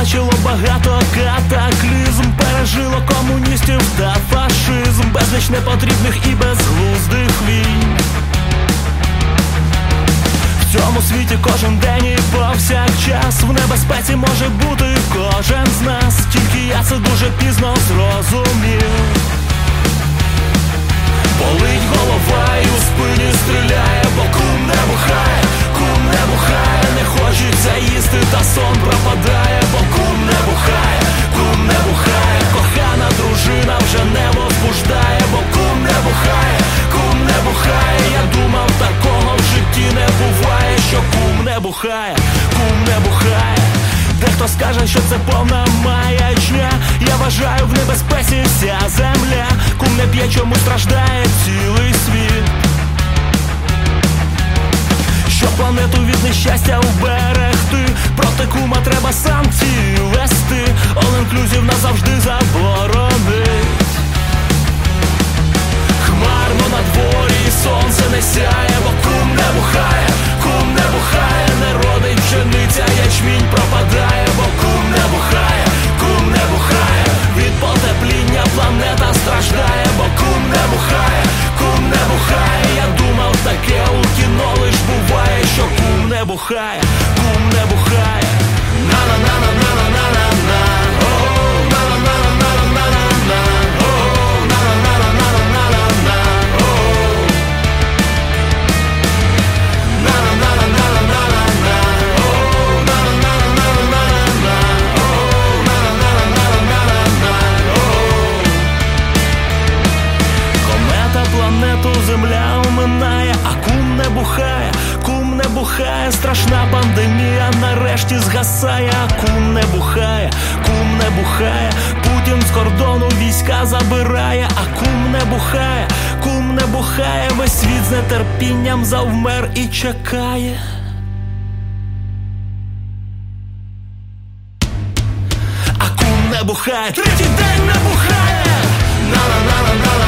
бачило багато катаклізм, пережило комуністів та фашизм, безліч непотрібних і безглуздих війн. В цьому світі кожен день і повсякчас в небезпеці може бути кожен з нас, тільки я це дуже пізно зрозумів. Болить голова і у спині стріляє, бо кум не бухає, кум не бухає, не хочеться їсти, та сон пропадає, бо кум не бухає, кум не бухає, кохана дружина вже не возбуждає, бо кум не бухає, кум не бухає. Я думав, такого в житті не буває, що кум не бухає, кум не бухає. Дехто скаже, що це повна маячня, я вважаю, в небезпеці вся земля. Кум не п'є, чому страждає цілий світ. Щоб планету від нещастя уберегти, проти кума треба санкції вести. All-inclusive назавжди заборонить. Хмарно на дворі і сонце не сяє, бо кум не бухає, кум не бухає, не родить пшениця, ячмінь пропадає, бо кум не бухає, кум не бухає, від потепління планета страждає, бо кум не бухає, кум не бухає. Я думав, таке у кіно лиш буває, що кум не бухає, кум не бухає. На-на-на-на-на-на-на-на, о-о, на-на-на-на-на-на-на, о-о, на-на-на-на-на-на-на, о-о, на-на-на-на-на-на-на, о-о, на-на-на-на-на-на-на, о-о, на-на-на-на-на-на-на, о-о. Комета планету Земля оминає, а кум не бухає, кум не бухає. Страшна пандемія нарешті згасає, а кум не бухає, кум не бухає. Путін з кордону війська забирає, а кум не бухає, кум не бухає. Весь світ з нетерпінням завмер і чекає. А кум не бухає, третій день не бухає. На-на-на-на-на-на.